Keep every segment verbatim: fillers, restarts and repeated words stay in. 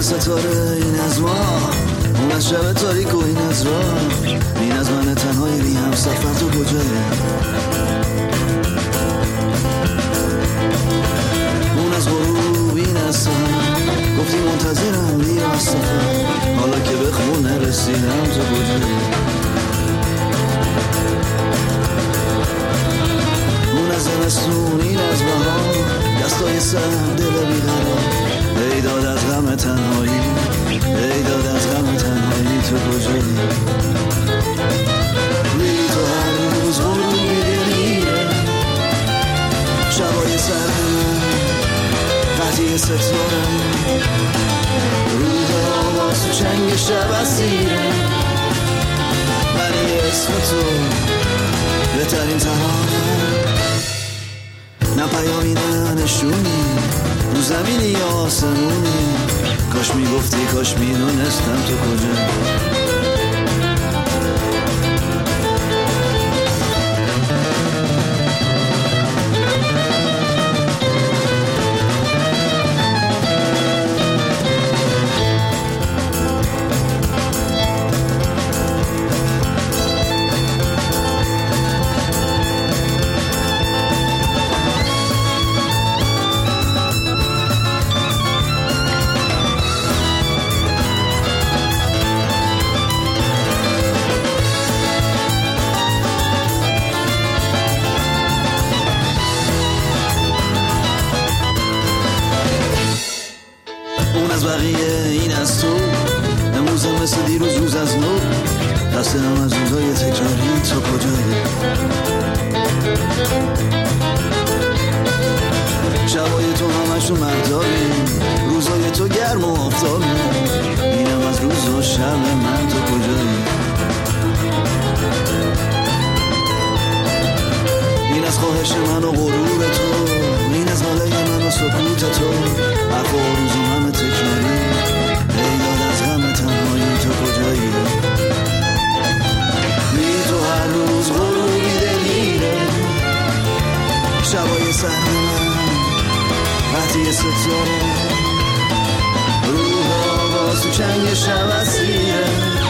ستاره این از ما، اون از شب تاریک و این از راه، این از من تنهای بی هم سفر تو کجایی؟ اون از غروب این از سهر، گفتی منتظرم بیا از سفر، حالا که به خونه رسیدم تو کجایی؟ اون از زمستون این از بهار، دستای سر دل بیقرار، ای داد از غم تنهایی، ای داد از غم تنهایی تو کجایی؟ بی تو هر روز غروبی دلیره، شبای سر قطعی ستاره، روح آواز تو چنگ شب اسیره، ولی اسم تو بهترین ترانه، نه پیامی نه نشونی، رو زمینی یا آسمونی، کاش میگفتی کاش میدونستم تو کجا. مثل دیروز روز از نو، دست نم از روزای تکراری تو کجایی؟ شبای تو همشون مرداری، روزای تو گرم و آفتابی، اینم از روز و شب من تو کجایی؟ این از خواهش من و غرور تو، این از ناله من و سکوت تو، حرف و روز و همه تکراری، ای داد از غم تنهایی تو کجایی؟ بی تو هر روز غروبی دلیره، شبای سر من قطعی ستاره، روح آواز تو چنگ شب اسیره،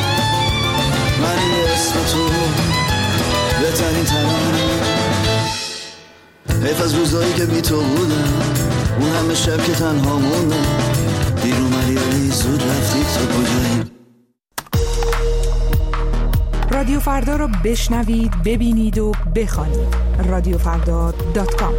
ولی اسم تو بهترین ترانه، حیف از روزایی که بی تو بودم، اون همه شب که تنها موندم، دیر اومدی ولی زود رفتی تو کجایی؟ رادیو فردا رو بشنوید، ببینید و بخوانید. رادیو فردا دات کام.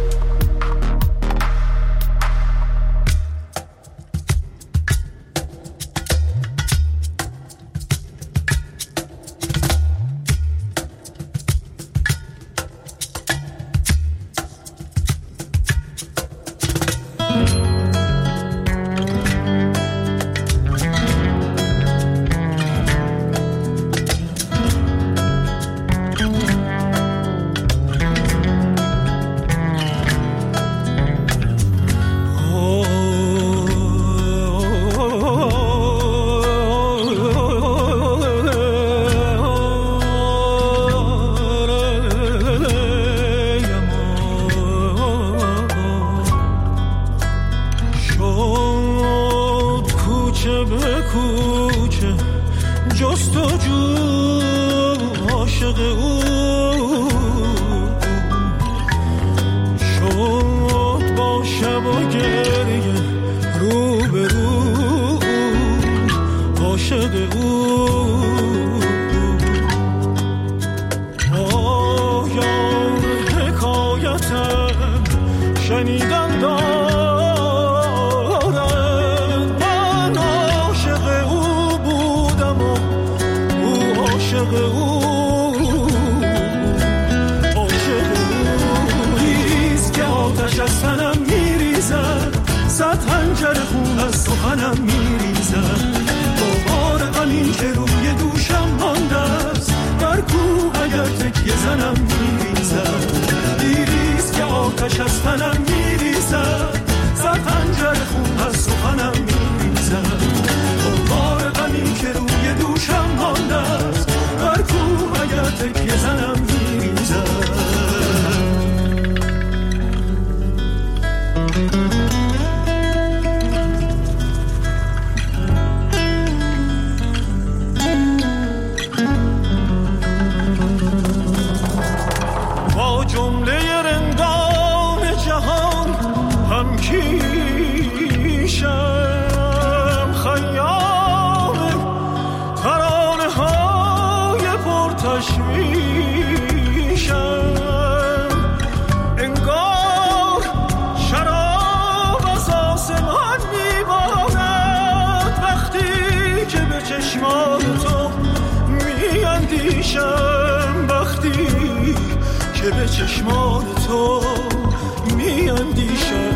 که به چشمان تو می اندیشم.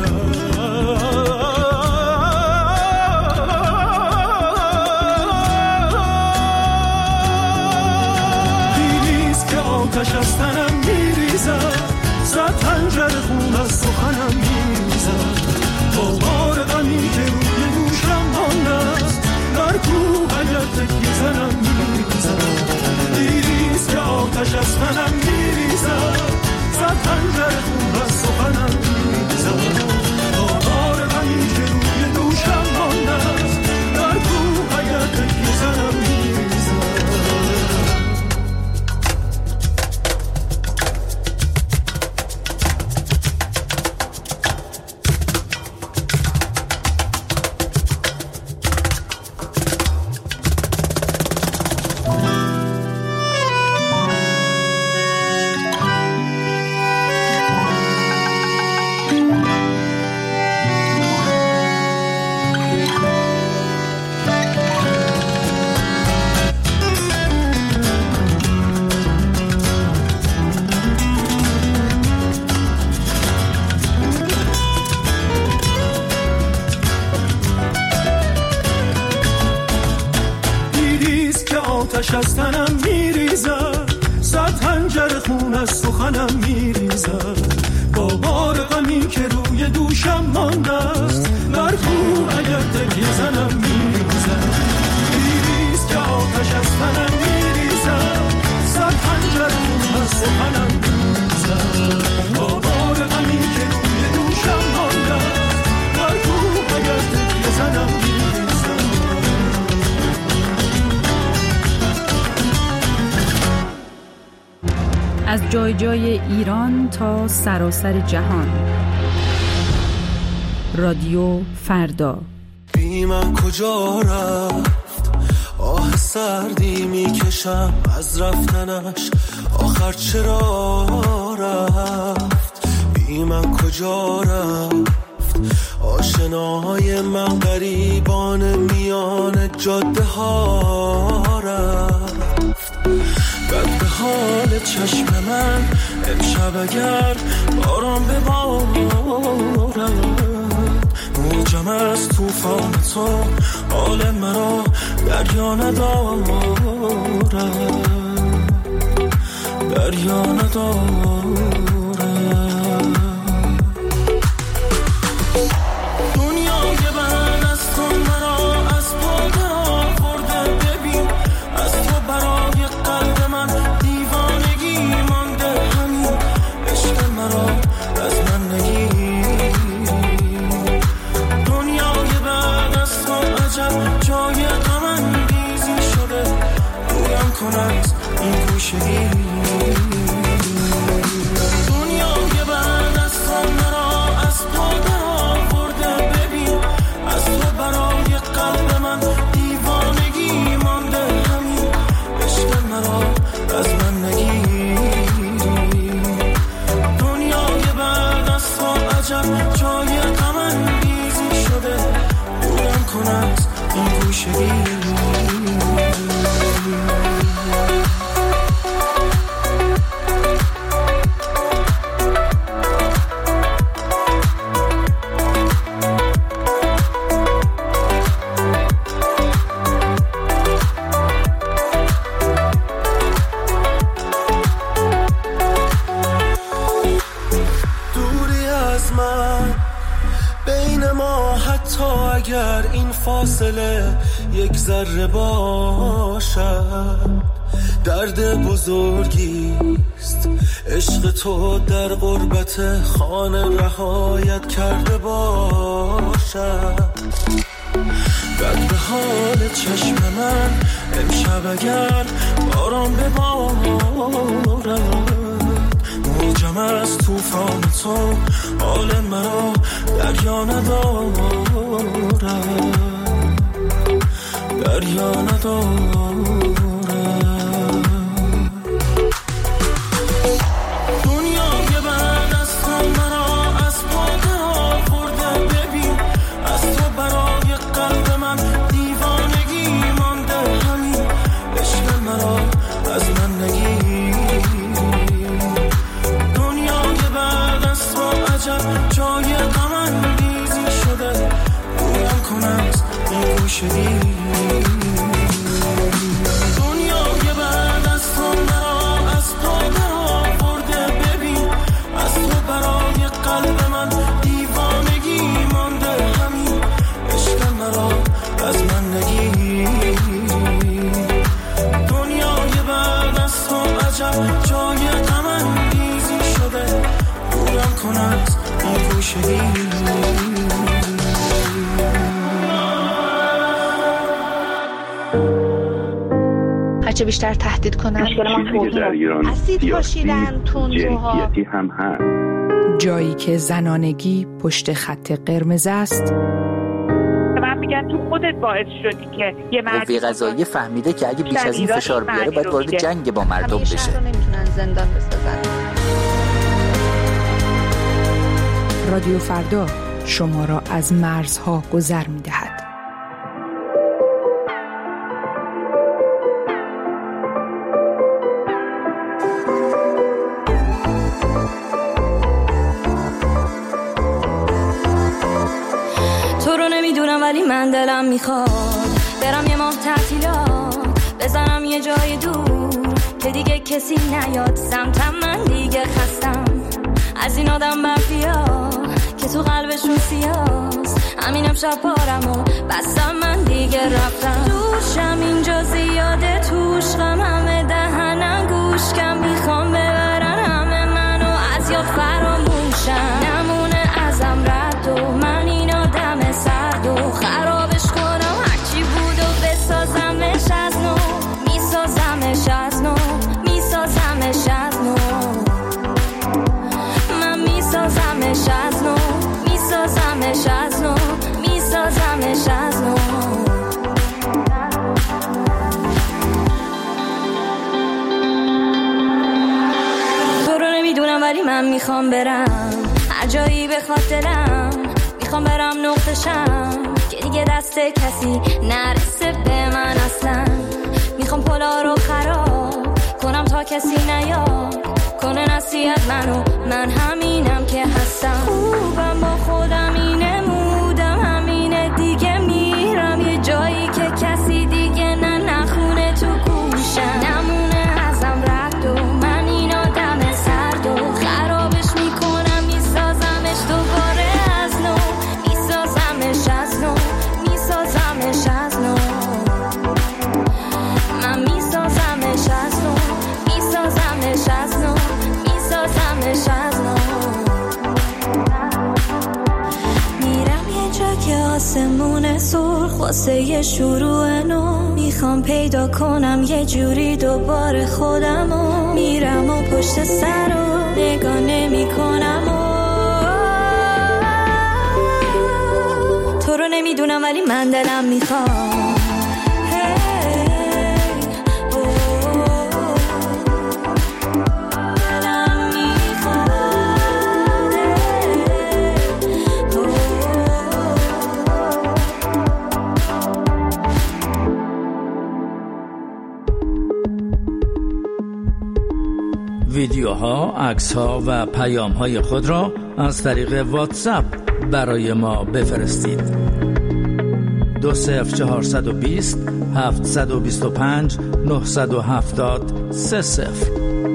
دیدیست که آتش از تنم میریزد، صد خنجر خون از سخنم میریزد. با بار غمی که روی دوشم مانده است، در کوه اگر تکیه زنم میریزد. دیدیست که آتش از تنم میریزد، صد خنجر خون از سخنم میریزد. با بار غمی که روی دوشم مانده است، در کوه اگر تکیه زنم میریزد. آتش از تنم میریزد، صد خنجر خون از سخنم میریزد. با بار غمی که روی دوشم مانده است، بر کوه اگر تکیه زنم میریزد. دیدیست که آتش از تنم میریزد، صد خنجر خون از سخنم میریزد. با بار غمی که روی دوشم مانده است، بر کوه اگر تکیه زنم میریزد. از جای جای ایران تا سراسر جهان، رادیو فردا. بی من کجا رفت، آه سردی میکشم از رفتنش، آخر چرا رفت. بی من کجا رفت، آشناهای من غریبان میان جاده ها رفت. بد به حال چشم من امشب اگر باران ببارد، موجم از توفان تو حال مرا دریا ندارد، دریا ندارد. دنیای من از تو مرا از پا درآورده، ببین از تو برای قلب من دیوانگی مانده. همین عشق مرا از من نگیر. دنیای بعد از تو عجب جای غم انگیزی شده، رویم کن از این گوشگی. دنیای بعد از تو مرا از پا درآورده، ببین از تو برای قلب من دیوانگی مانده. همین عشق مرا از من نگیر. دنیای بعد از تو عجب جای غم انگیزی شده، دورم کن از این گوشگی. اگر این فاصله یک ذره باشد، درد بزرگیست عشق تو در غربت خانه رهایت کرده باشد. بد به حال چشم من امشب اگر باران ببارد، موجم از توفان تو حال مرا دریا ندارد، دریا ندارد. دنیای بعد از تو مرا از پا درآورده، ببین از تو برای قلب من دیوانگی مانده. همین عشق مرا از من نگیر. همه جای غم انگیزی شده، دورم کن از این گوشگی. هرچه بیشتر تهدید کنن چیزی که در ایران اسید پاشیدن، تندروها، جنسیتی هم هست. جایی که زنانگی پشت خط قرمز است. من میگن تو خودت باعث شدی که یه مرد قوه قضاییه فهمیده که اگه بیش از این فشار بیاره باید وارد جنگ با مردم بشه. همیشه رو نمیتونن زندان بسازن. رادیو فردا شما را از مرزها گذر می‌دهد. تو رو نمیدونم ولی من دلم میخواد برم یه ماه تعطیلات، بزنم یه جای دور که دیگه کسی نیاد سمتم. من دیگه خستم از این آدم مافیا که تو قلبشون سیاست. همینم شب پارم و بستم، من دیگه رفتم. دوشم اینجا زیاده، توش غم همه دهنم گوش کم، میخوام ببرن همه منو از یاد فراموشم. نمونه ازم رد و من این آدم سرد و خرابش کنم هرچی بود و بسازمش از نو، میسازمش از نو، میسازمش از نو، من میسازمش از نو، میسازمش از نو، میسازمش از نو. تو رو نمیدونم ولی من میخوام برم هر جایی بخواد دلم، میخوام برم نقطشم که دیگه دست کسی نرسه به من اصلا. میخوام پلا رو خراب کنم تا کسی نیاد کنه نصیحت منو، من همینم که هستم. خوبم با خودم اینه مودم همینه دیگه، میرم یه جایی که کسی دیگه نه نخونه تو گوشم. نمونه ازم رد و من این آدم سرد و خرابش میکنم، میسازمش دوباره از نو، میسازمش از نو، میسازمش از نو، من میسازمش از نو، میسازمش از نو، میسازمش از نو. میرم یه جا که آسمون سرخ واسه یه شروع نو، میخوام پیدا کنم یه جوری دوباره خودمو. میرم و پشت سر رو نگاه نمی کنم و تو رو نمیدونم ولی من دلم میخوام. ویدیوها، عکس‌ها و پیام‌های خود را از طریق واتساپ برای ما بفرستید. دو صفر چهارصد و بیست هفتصد و بیست و پنج نهصد و هفتاد سه صفر.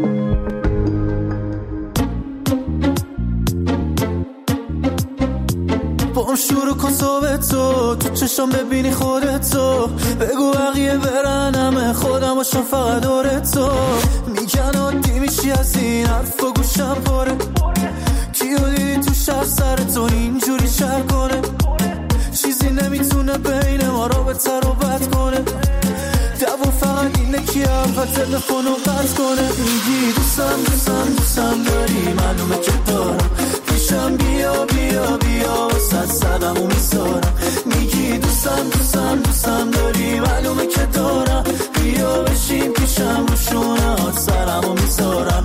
با شروع کن صحبتو، تو چشم ببینی خودتو، بگو بقیه برن همه خودم باشم فقط دورتو. میگن عادی میشی از این حرف و گوشم پره، کیو دیدی تو شهر سرتو اینجوری شهر کنه، چیزی نمیتونه بین ما رابطه رو بد کنه. دو فقط اینه که اول تلفن رو قطع کنه. میگی دوستم دوستم دوستم داری، معلومه که دارم، پیشم بیا بیا بیا وسط صدم و میسارم. میگی دوستم دوستم دوستم داری، معلومه که دارم، بیا بشین پیشم رو شونه هات سرم و میسارم.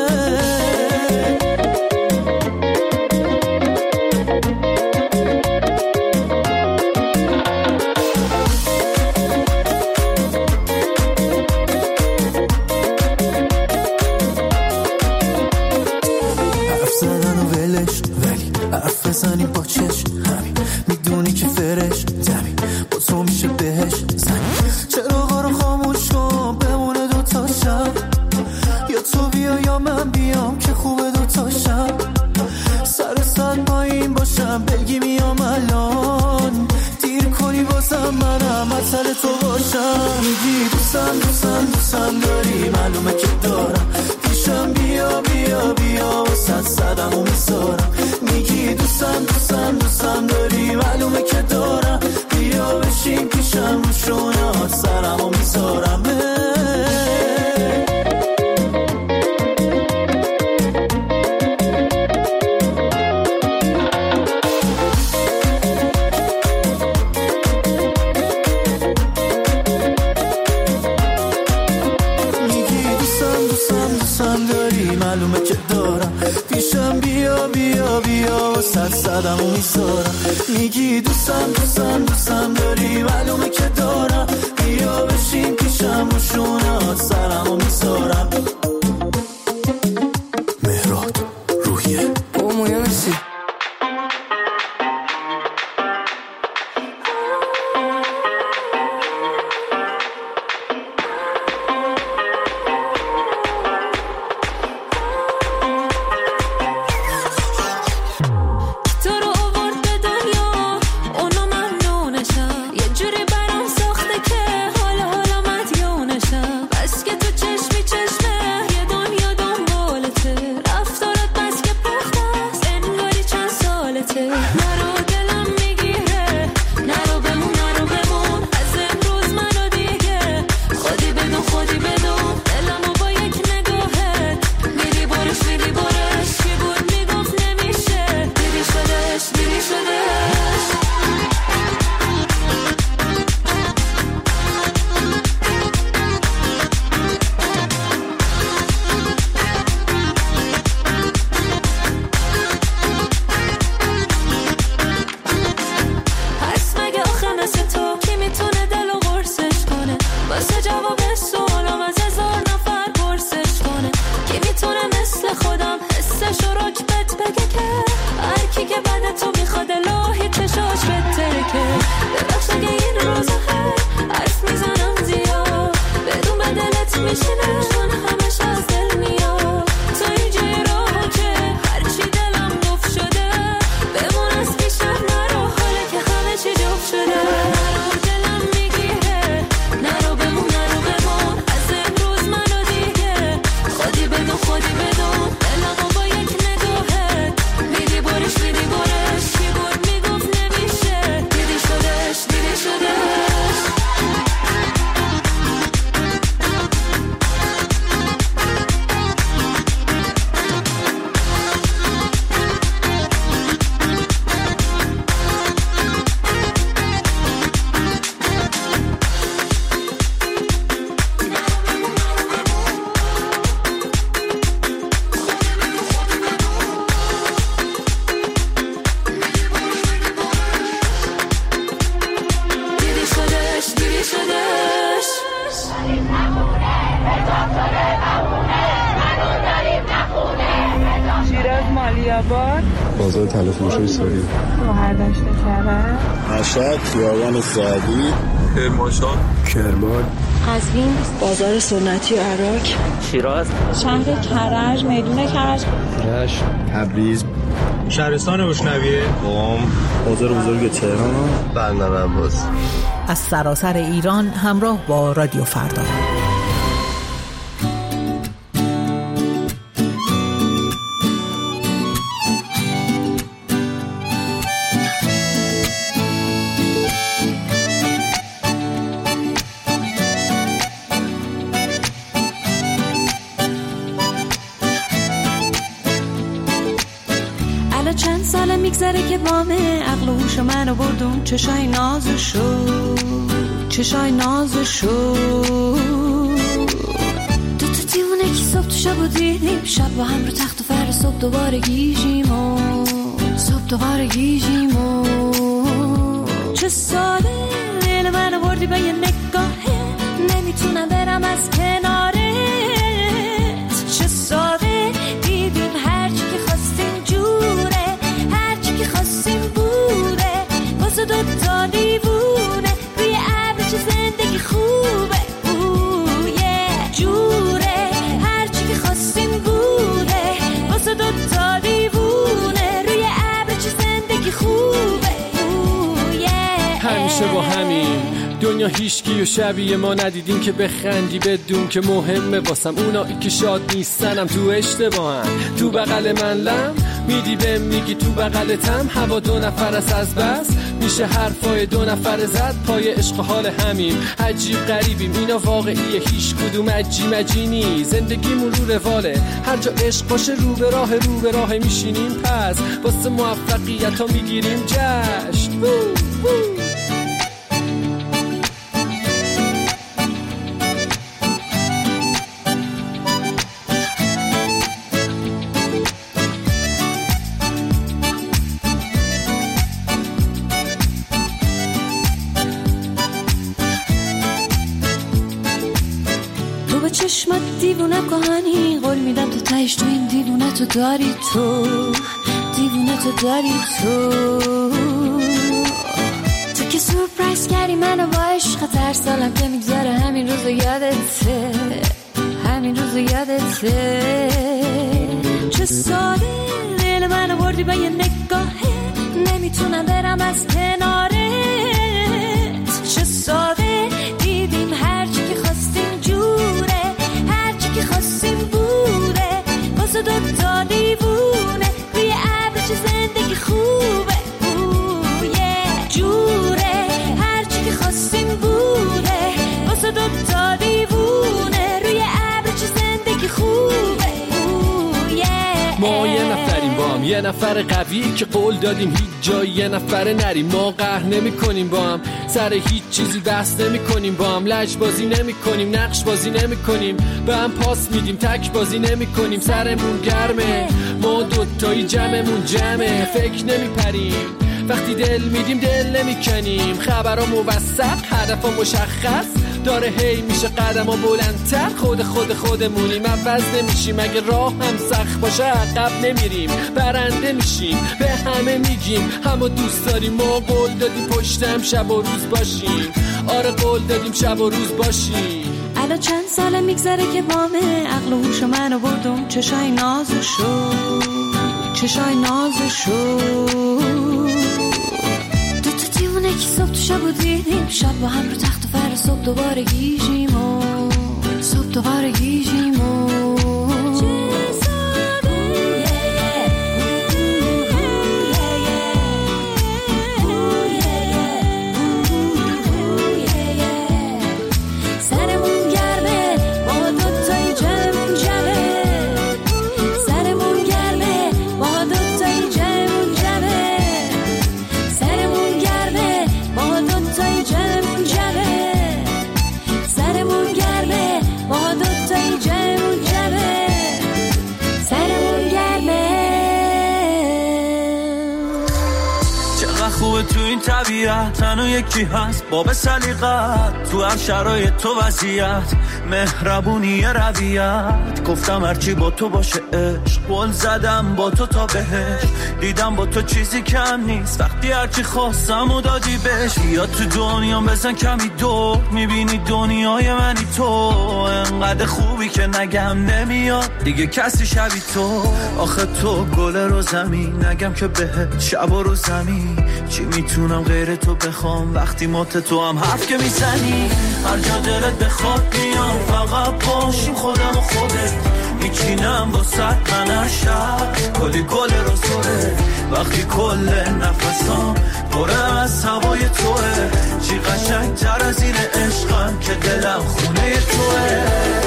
بزنیم با چشم همین، میدونی که فرش زمین با تو میشه بهش زنی. چراغا رو خاموش کن بمونه دوتا شب، یا تو بیا یا من بیام که خوبه دوتا شب. سر سر پایین باشم بگی میام الان، دیر کنی بازم منم مسئله تو باشم. میگی دوستم دوستم دوستم داری، معلومه که دارم، داری معلومه که دارم، پیشم بیا بیا بیا و صد صدم و میذارم. میگی دوستم دوستم دوستم داری معلومه که دارم، بیا بشین پیشم و شونه سرم و میذارم. مهراد روحیه او مویانسی بازار تلفروشی سوری مهردشت کرد مشهد خیابان سعدی کرمانشاه کرمان قزوین بازار سنتی عراق شیراز شهر کرج میدون کرج رشت تبریز شهرستان بوشنویه قم بازار بزرگ تهران بندر عباس. از سراسر ایران همراه با رادیو فردا. چند ساله میگذره که وامه عقل و هوش منو بردون چشای نازشو چشای نازشو دو تا دیونه که صبح تو شب و دیدیم شب با هم رو تخت و فر صبح دوباره گیجیم و صبح دوباره گیجیم و چه ساله دل منو بردی به یه نگاهه نمیتونم برم از کنارت چه ساده دیدیم هرچی که خواستیم جوره خواستیم بوده واسه دوتا دیوونه روی ابر چه زندگی خوبه اوه جوره هرچی که خواستیم بوده واسه دوتا دیوونه روی ابر چه زندگی خوبه اوه همیشه با همین دنیا هیچکی و شبیه ما ندیدیم که بخندی بدون که مهمه واسم اونایی که شاد نیستنم تو اشتباهن تو بغل من لم میدی بهم میگی تو بغلتم هوا دو نفر است از بس میشه حرفای دو نفر زد پای عشق حال همین عجیب غریبیم اینا واقعیه هیچ کدوم عجی مجینی زندگیمون رو رواله هر جا عشق باشه رو به راه رو به راه میشینیم پس واسه موفقیت ها میگیریم جشن بو بو. بمونم کهانی، قول میدم تو تهش تو این دیوونه تو داری تو، دیوونه تو داری تو. تو که سورپرایز کردی منو با عشق، هر سالم که میگذره همین روزو یادته، همین روزو یادته. چه ساده دل منو بردی با یه نگاهه، نمیتونم برم از کنارت. چه ساده دیدیم هرچی که خواستیم جوره، هرچی که خواستیم بوده، واسه دو تا دیوونه روی ابر. چه زندگی خوبه اوه جوره، هرچی که خواستیم بوده، واسه دو تا دیوونه روی ابر. چه زندگی خوبه ما یه نفریم با هم، یه نفر قوی که قول دادیم هیچ جای یه نفر نریم. ما قهر نمی کنیم با هم، سر هیچ چیزی بحث نمی کنیم با هم. لج بازی نمی کنیم، نقش بازی نمی کنیم، به هم پاس میدیم، تک بازی نمی کنیم. سرمون گرمه، ما دوتایی جمعمون جمعه. فکر نمی پریم وقتی دل میدیم، دل نمی کنیم. خبرها موثق، هدفها مشخص داره، هی میشه قدم ها بلندتر. خود خود خودمونیم، عوض نمیشیم. اگه راه هم سخت باشه عقب نمیریم، برنده میشیم. به همه میگیم همو دوست داریم. ما قول دادیم پشتم شب و روز باشیم. آره قول دادیم شب و روز باشیم. الان چند ساله میگذره که بامه، عقل و هوش منو بردم چشای نازشو، چشای نازشو. دو تا دیوونه که صبح تو شب و دیدیم، شب با هم رو تخت و فر، صبح دوباره گیجیم و صبح دوباره گیجیم و تو این طبیعت تنو یکی هست باب سلیقت، تو هر شرایط تو وضعیت مهربونی رویت. گفتم هرچی با تو باشه عشق، قول زدم با تو تا بهش. دیدم با تو چیزی کم نیست، وقتی هرچی خواستم و دادی بهش. یا تو دنیا بزن کمی دور، میبینی دنیای منی تو. انقدر خوبی که نگم نمیاد دیگه کسی شبی تو. آخه تو گل رو زمین، نگم که بهت شب و رو زمین. چی میتونم غیر تو بخوام وقتی مات تو هم حرف که میزنی. هر جا دلت بخواد میام، فقط باشیم خودم و خودت. میچینم با ست من هر شب کلی گل رو سره. وقتی کل نفسام پره از هوای توه. چی قشنگ تر از این عشقم که دلم خونه توه.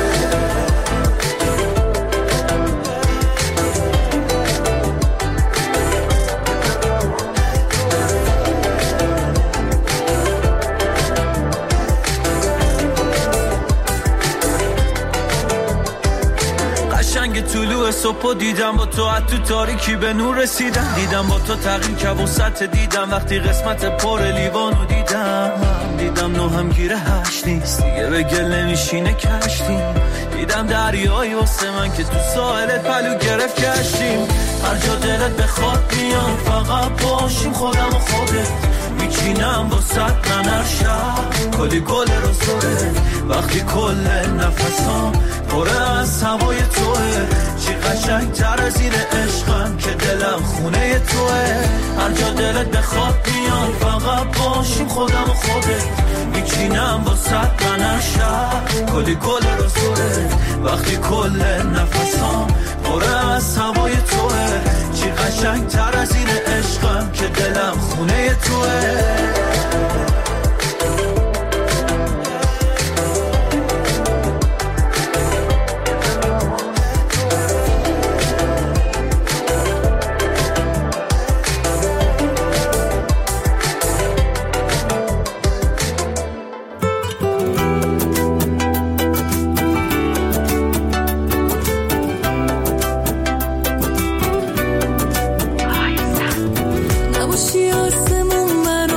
طلوع صبح دیدم با تو، تو تاریکی به نور رسیدم. دیدم با تو تغییر که وسط دیدم، وقتی قسمت پر لیوانو دیدم. دیدم نو هم گیره هشت نیست دیگه، به گل نمیشینه کشتیم. دیدم دریایی واسه من که تو ساحلت پلو گرفت کشتیم. هر جا دلت بخواد میام، فقط باشیم خودم و خودت. میچینم با ست من هر شب کلی گل رو سره. وقتی کل نفسام پره از هوای توه. چی قشنگ تر از این عشقم که دلم خونه توه. هر جا دلت بخواد میام، فقط باشیم خودم و خودت. میچینم با ست من هر شب کلی گل رو سره. وقتی کل نفسام پره از هوای توه. چی قشنگ تر از این عشقم که دلم خونه توه. نباشی آسمون من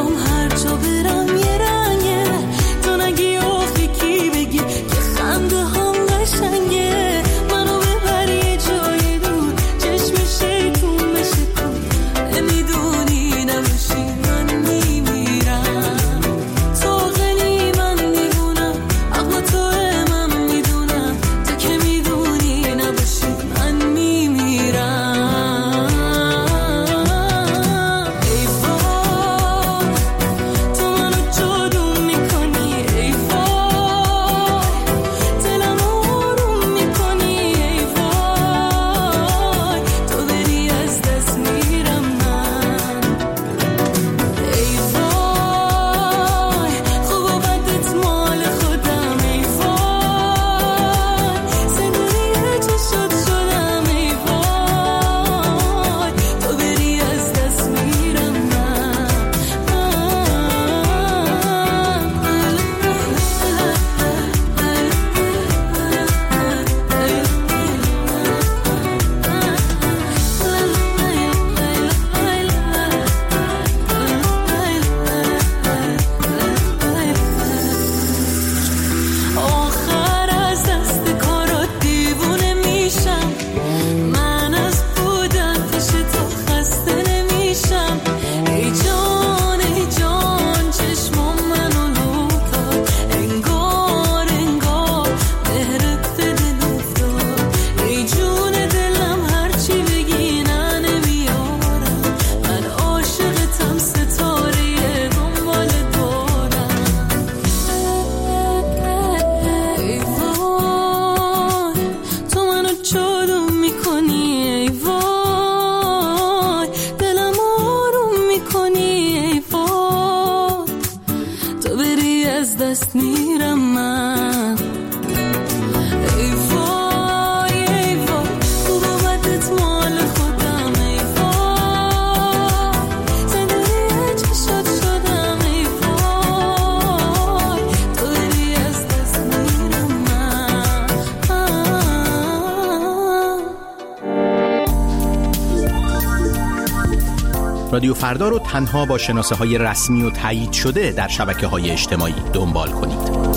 رادیو فردا رو تنها با شناسه های رسمی و تایید شده در شبکه های اجتماعی دنبال کنید.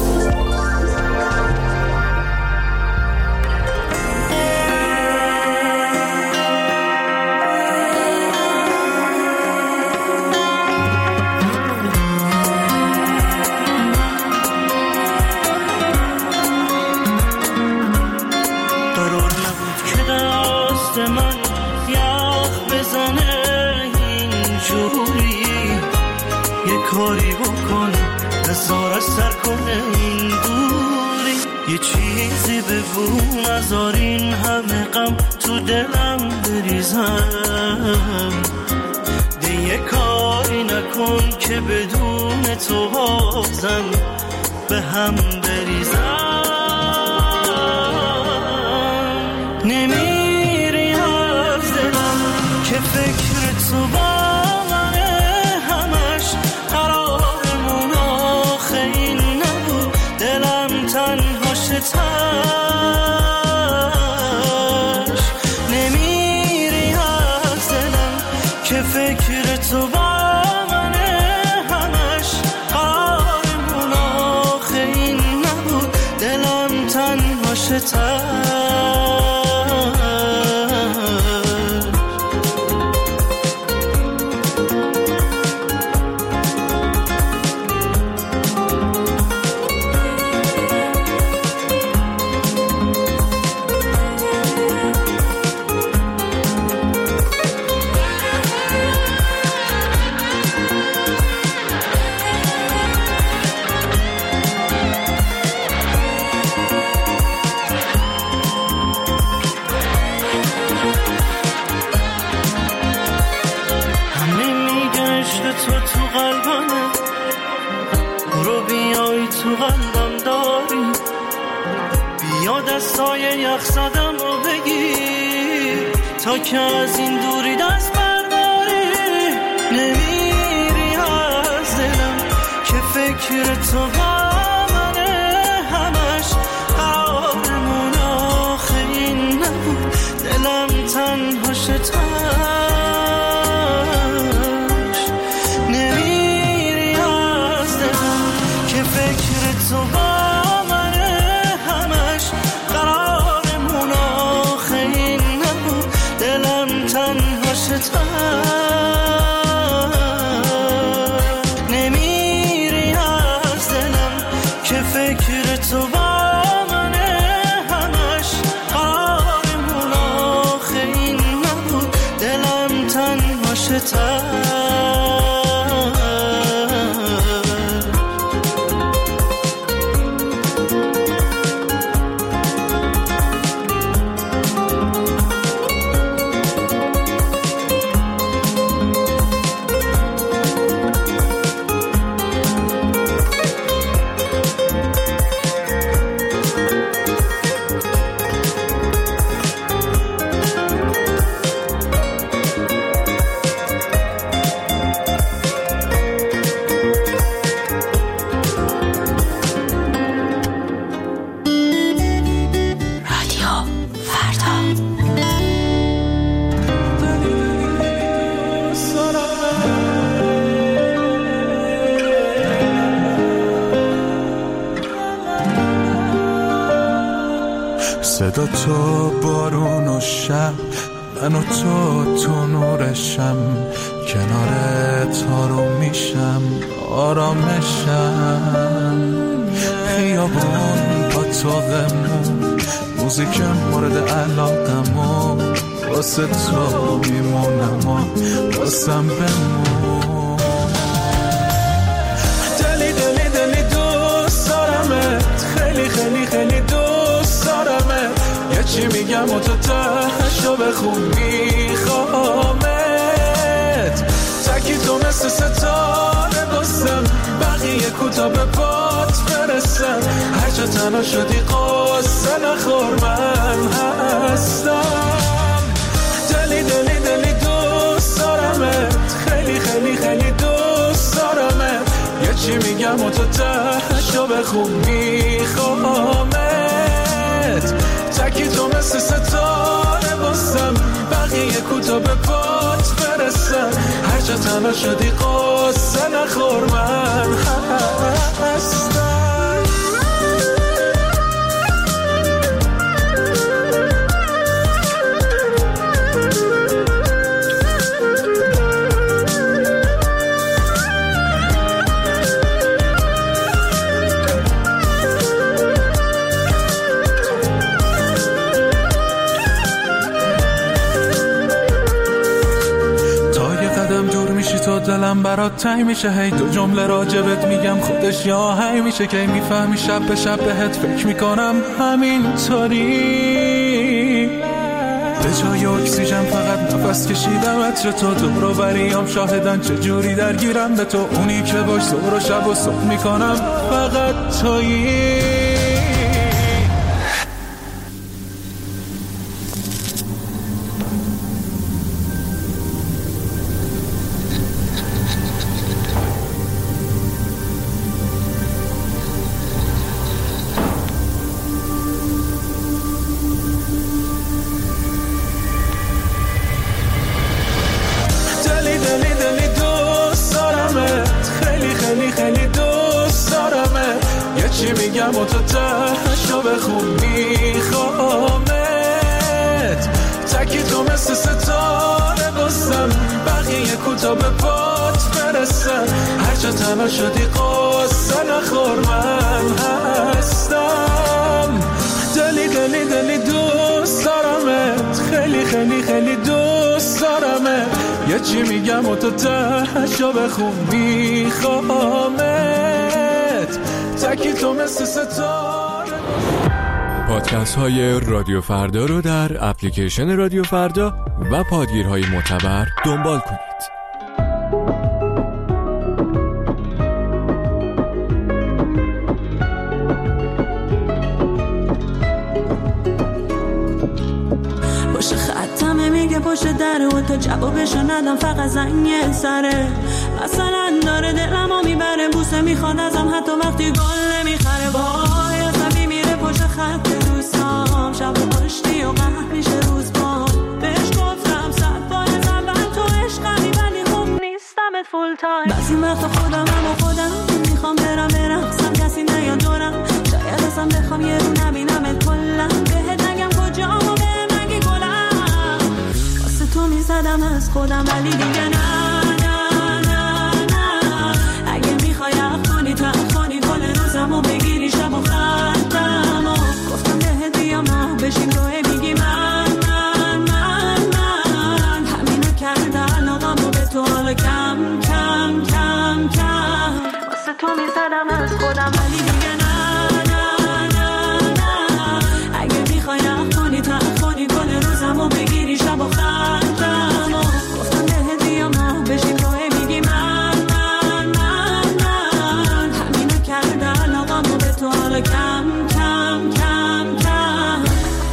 کاری بکن نزار سر کنه این دوری، یه چیزی بگو نزار این همه غم تو دلم بریزم، ده یه کاری نکن که بدون تو بازم به هم بریزم. نمیری از دلم که فکر تو با تاش نمیری از دلم که فکر تو با منه، همش قرارمون آخه این نبود دلم تنها شتاش. دستای یخ زدم رو بگیر تا که از این دوری دست برداری. نمیری از دلم که فکر تو با منه، همش قرارمون آخه این نبود دلم تنها شتاش. نمیری از دلم که فکر تو با نمیری از دلم که فکر تو با منه، همش قرارمون آخه این نبود دلم تنها شتاش. صدا تو بارون و شب، من و تو تو نورشم، کنارت آروم میشم آرامشم. خیابون با تو غمون، موزیک مورد علاقمون، واسه تو میمونم و واسم بمون. دلی دلی دلی دوست دارمت، خیلی خیلی خیلی دوست دارمت. یه چی میگم و تو تهشو بخون میخوامت. تکی تو مثل ستاره بستم، بقیه کوتا به بات برسم. هر جا تنها شدی قصه نخور من هستم. دلی دلی دلی دوست دارمت، خیلی خیلی خیلی دوست دارمت. یه چی میگم و تو تهشو بخون میخوامت. تکی تو مثل ستاره بستم، بقیه کوتا به بات برسم. هر تنها شدی قصه نخور من هستم. دلم برات تنگ میشه، هی دو جمله راجبت میگم خودش یا هی میشه که میفهمی شب به شب بهت فکر میکنم همینطوری. به جای اکسیژن فقط نفس کشیدم عطر تو، دور و بریام شاهدن چجوری درگیرم به تو، اونی که باش ظهر و شب و صبح میکنم فقط تویی. میگم و تو تشو بخون میخوامت، تکی تو مثل ستاره بستم، بقیه کوتا به پات برسن، هرچه تنها شدی قصه نخور من هستم. دلی دلی دلی دوست دارمت، خیلی خیلی خیلی دوست دارمت، یه چی میگم و تو تشو بخون میخوامت، تکی تو مثل ستاره. پادکست های رادیو فردا رو در اپلیکیشن رادیو فردا و پادگیرهای معتبر دنبال کنید. پشت خطمه میگه پشت دره و تا جوابشو ندم فقط زنگ سره، مثلا داره دلمو میبره، بوسه میخواد ازم حتی وقتی گل نمیخره، وای عصبی میره پشت خط دوستام، شب پشتی و قهر میشه روز با بهش گفتم صد بار از اول تو عشقمی ولی خوب نیستمت فول تایم، بعضی وقتا خودم هم و خودم میخوام برم برقصم کسی نیاد دورم، شاید اصلا بخوام یه رو نبینمت کلم، بهت نگم کجام و بهم نگی گلم، واسه تو میزدم از خودم ولی دیگه نه. و بگیری شب و خطم و گفتم بهت بیام نه بشیم روی میگی من من من من همینو کرده علاقم و به تو حالا کم کم کم کم، واسه تو میزدم از خودم ولی دیگه نه نه نه نه، اگه میخوای نخونی تا خونی گل روزم و بگیری شب و خطم و گفتم بهت بیام نه بشیم روی میگی من من من من همینو کرده تو حالا کم کم کم کم.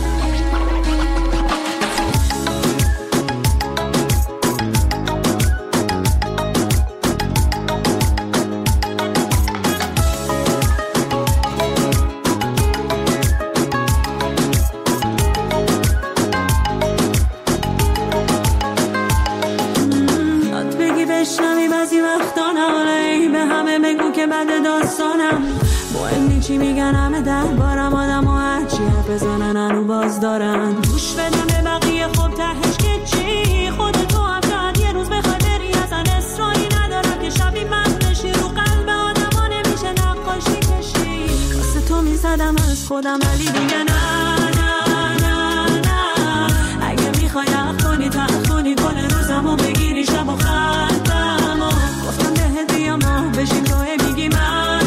یاد بگی بشنوی بعضی وقتا ناله به همه بگو که بعد داستانم مهم چی میگن همه در بارم آدم و هرچی حرف بزنن هنو باز دارن، گوش بدم به بقیه خب تهش که چی خودتو هم شاید یه روز بخوای بری ازن اصرایی ندارم که شبی من بشی رو قلب آدم ها نمیشه نقاشی کشی، واسه تو میزدم از خودم ولی دیگه نه نه نه نه، اگه میخوای نخونی تا خونی گل روزم و بگیری شب و خطم و گفتم بهت بیام نه بشیم روی میگی من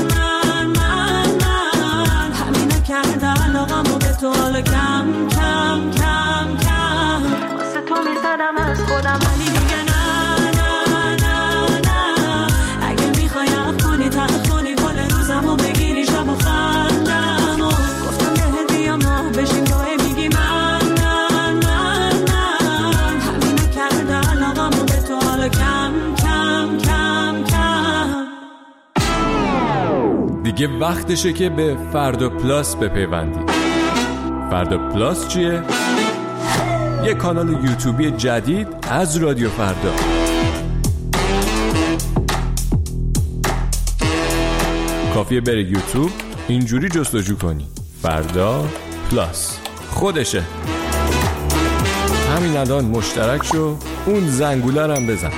تو حالا کم کم کم کم، واسه تو میزدم از خودم ولی دیگه نه نه نه نه، اگه میخوای نخونی تا خونی گل روزم و بگیری شب و خندم و گفتم بهت بیام نه بشیم روی میگی من من من من همینو کرده علاقم و به تو حالا کم کم کم کم. دیگه وقتشه که به فردا پلاس بپیوندید. فردا پلاس چیه؟ یه کانال یوتیوبی جدید از رادیو فردا. کافیه بری یوتیوب اینجوری جستجو کنی فردا پلاس، خودشه. همین الان مشترک شو، اون زنگوله رو هم بزن.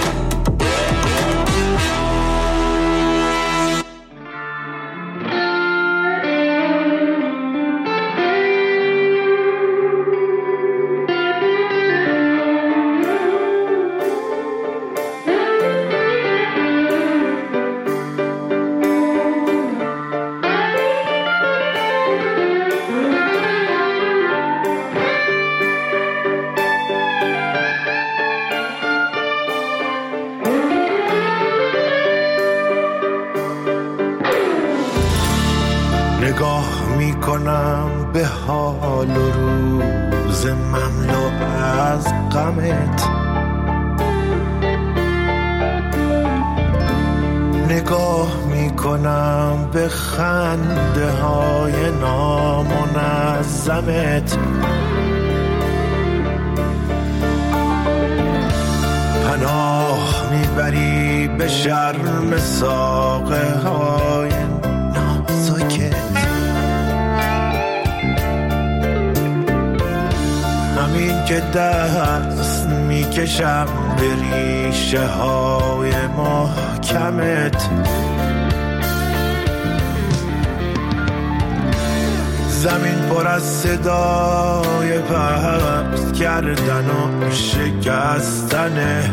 نگاه میکنم به حال و روز مملو از غمت، نگاه میکنم به خنده های نامنظمت، پناه میبری به شرم ساقه های نازکت، همین که دست میکشم به ریشه های محکمت، زمین پر از صدای پست کردن و شکستنه،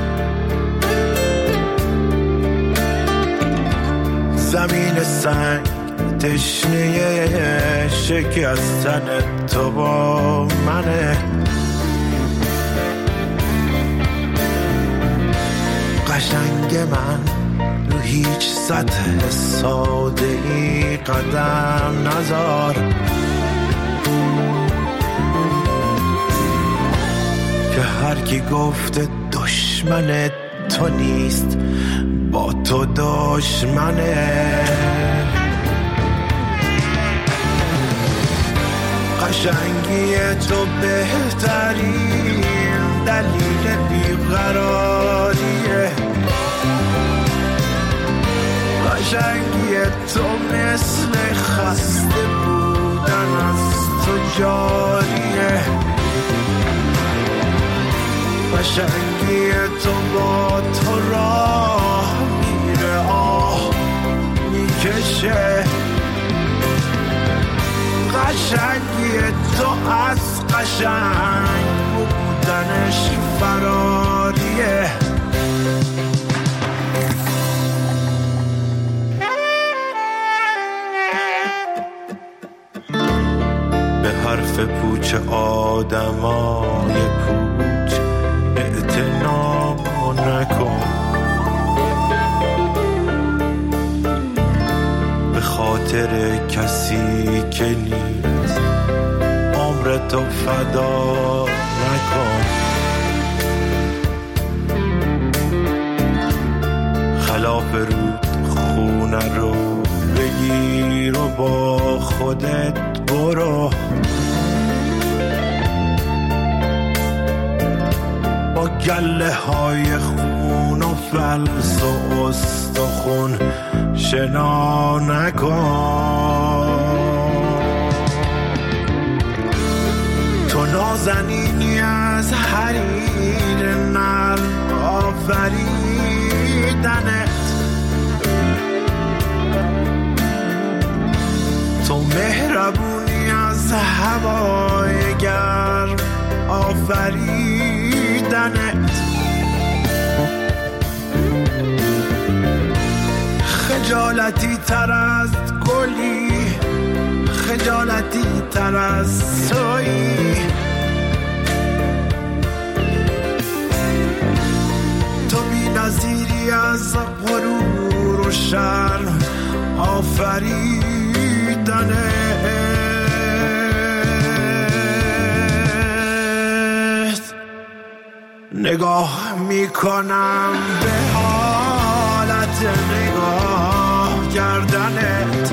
زمین سنگ تشنه شکستن تو با منه، قشنگ من رو هیچ سطح ساده ای قدم نذار، که هر کی گفته دشمن تو نیست با تو دشمنه، قشنگی تو بهترین دلیل بیقراریه، قشنگی تو مثل خسته بودن از تو جاریه، قشنگی تو با تو راه میره آه میکشه، قشنگی تو از قشنگ بودنش فراریه، به حرف پوچ آدمای پوچ اعتنا نکن، به خاطر کسی که نیست عمر تو فدا نکن، خلاف رود خونه رو بگیر و با خودت برو، با گله های خون و فلس و استخون شنا نکن، تو نازنینی از حریر نر آفریدنت، تو مهربونی از هوای گرم آفریدنت، خجالتی تر از گلی، خجالتی تر از تویی، تو بی نظیری از غرور و شرم آفریدنت، نگاه میکنم به حالت نگاه کردنت،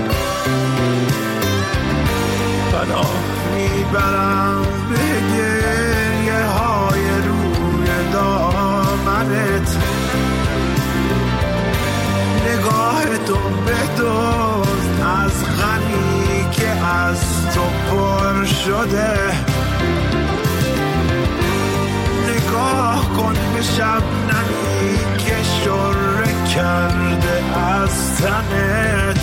پناه میبرم به گریه های روی دامنت، نگاه تو به دو تنت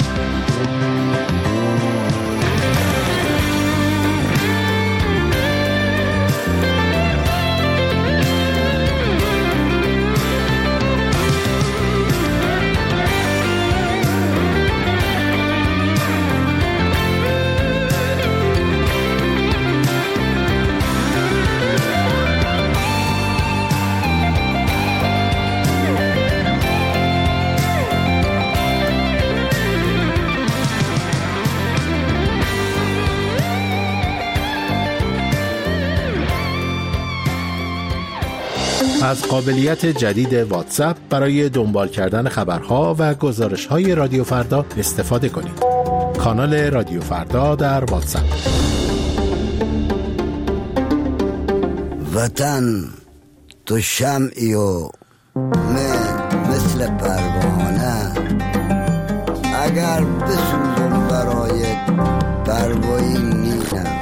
از قابلیت جدید واتساپ برای دنبال کردن خبرها و گزارش‌های رادیو فردا استفاده کنید. کانال رادیو فردا در واتساپ. وطن تو شمعی و من مثل پروانه، اگر بسوزم برای پروایی نیستم.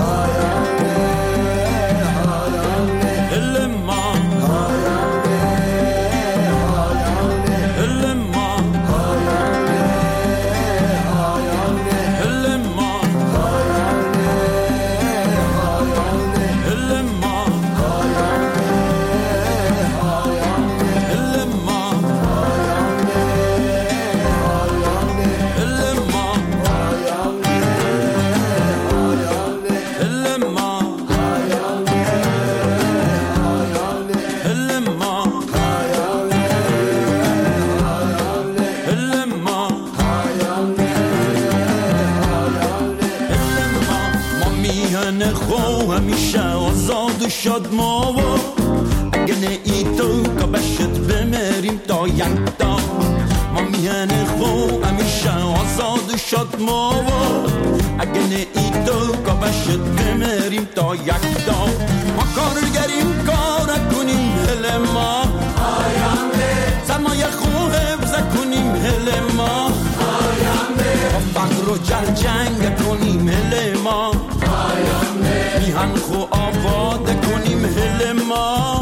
شد ما و اگه نه ای تو که بشت بمریم تا یک تا ما میهن خو همیشه آزاد شد ما و اگه نه ای تو که بشت بمریم تا یک تا ما کارگریم کار کنیم هل ما سرمایه خو حفظ کنیم هل ما فقر و جل جنگ کنیم هل ما میهن خو آباد کنیم هل ما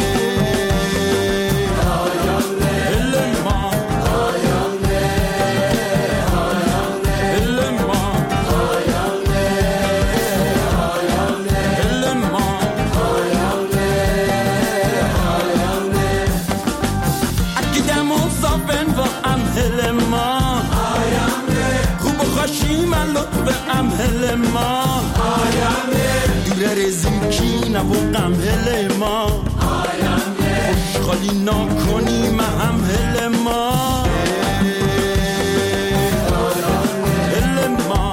هل ما هل ما هل ما اکیدم و صافن و ام هل ما خوب و خوشیم لطف ام هل ما رزیکی نبوغم هل ما خوشخالی نکنیم هم هل ما هل ما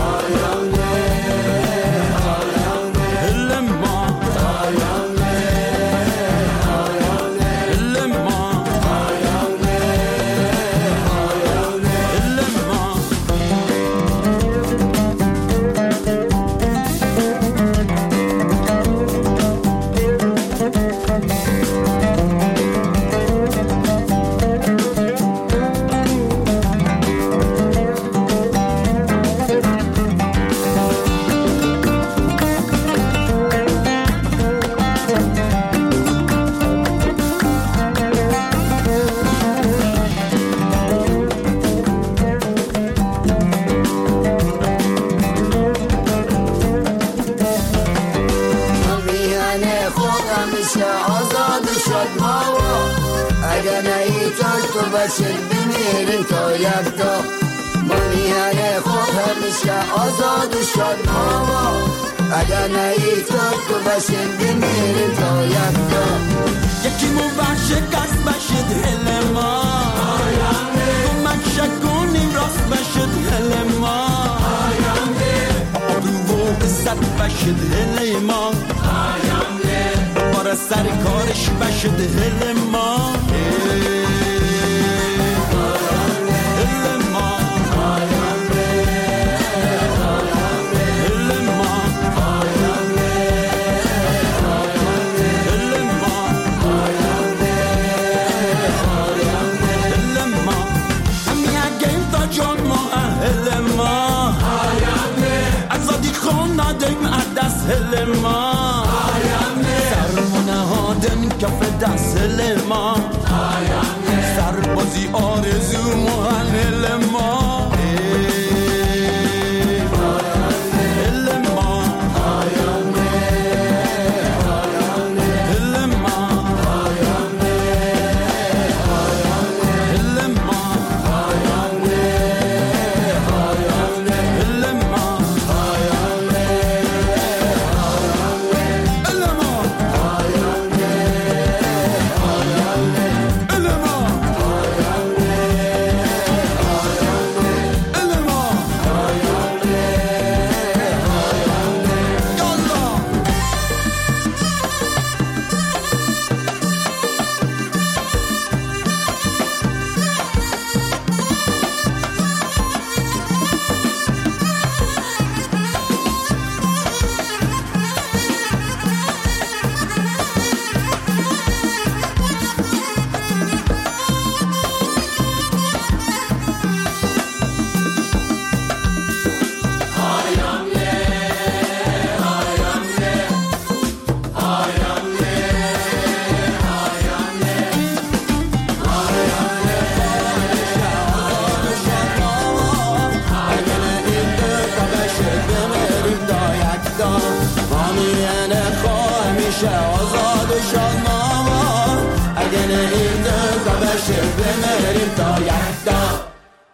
هل ما هل ما باشید بمیریم تا یک تا ما میهن خود همیشه آزاد و شاد ما اگر نهی تو باشید بمیریم تا یک تا یکی مو شکست باشید هل ما کمک شکنیم راست باشید هل ما آبرو و عزت باشید هل ما بار سر کارش باشید هل ما هل ما سرمونه هادن کف دست هل ما سربازی آرزو ما باشه آزاد و شادمان اگه نهیم دل بشه بمیریم تا یکتا.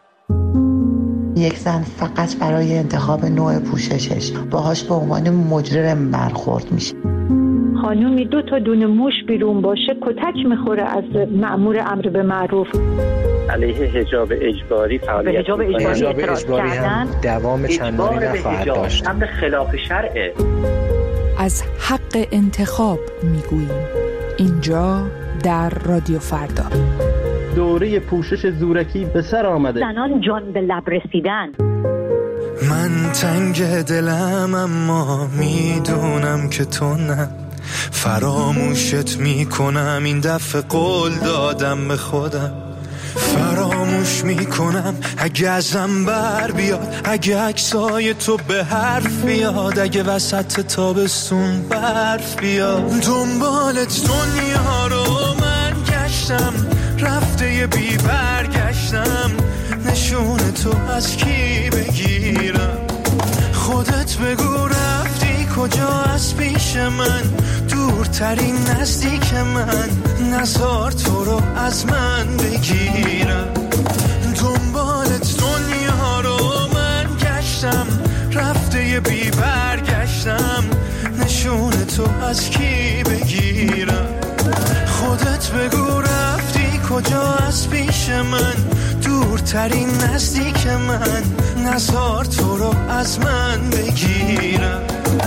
یک زن فقط برای انتخاب نوع پوششش باهاش به عنوان مجرم برخورد میشه. خانومی دو تا دونه موش بیرون باشه کتک میخوره از مأمور امر به معروف. علیه حجاب اجباری فعالیت حجاب اجباری, حجاب اجباری هم دوام چندانی نخواهد داشت. امر خلاف شرعه. از حق انتخاب میگوییم اینجا در رادیو فردا. دوره پوشش زورکی به سر آمده. زنان جان به لب رسیدن. من تنگ دلم اما میدونم که تو نه، فراموشت میکنم این دفعه قول دادم به خودم، فراموش میکنم اگه ازم بر بیاد، اگه عکسای تو به حرف بیاد، اگه وسط تابستون برف بیاد. دنبالت دنیا رو من گشتم، رفته یه بی برگشتم، نشون تو از کی بگیرم؟ خودت بگو رفتی کجا از پیش من، دورترین نزدیک من، نزار تو رو از من بگیرم. دنبالت دنیا رو من گشتم، رفته یه بی برگشتم، نشون تو از کی بگیرم؟ خودت بگو رفتی کجا از پیش من، دورترین نزدیک من، نزار تو رو از من بگیرم.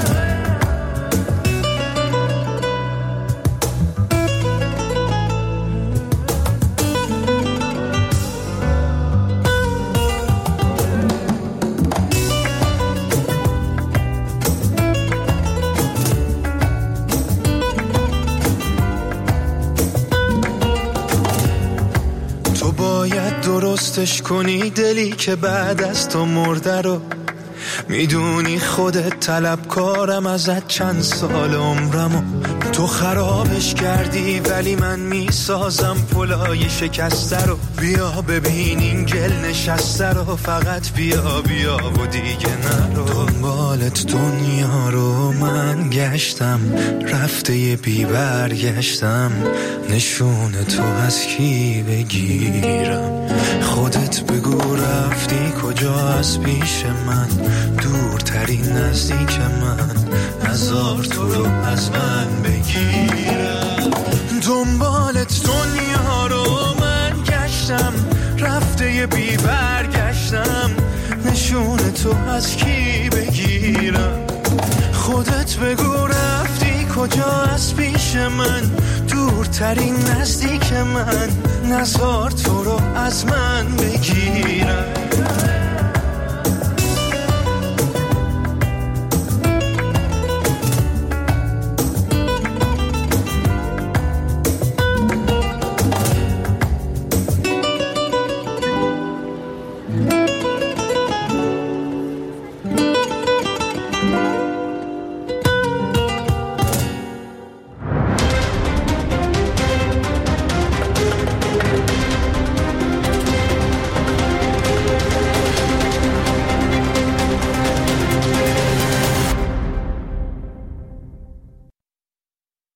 درستش کنی دلی که بعد از تو مرده رو، میدونی خودت طلبکارم ازت چند سال عمرمو، تو خرابش کردی ولی من میسازم پلای شکسته رو. بیا ببین این گل نشسته رو، فقط بیا بیا و دیگه نرو. دنبالت دنیا رو من گشتم، رفته یه بی برگشتم، نشون تو از کی بگیرم؟ خودت بگو رفتی کجا از پیش من، دورترین نزدیک من، نزار تو رو از من بگیرم. دنبالت دنیا رو من گشتم، رفته یه بی برگشتم، نشون تو از کی بگیرم؟ خودت بگو رفتی کجا از پیش من، دورترین نزدیک من، نزار تو رو از من بگیرم.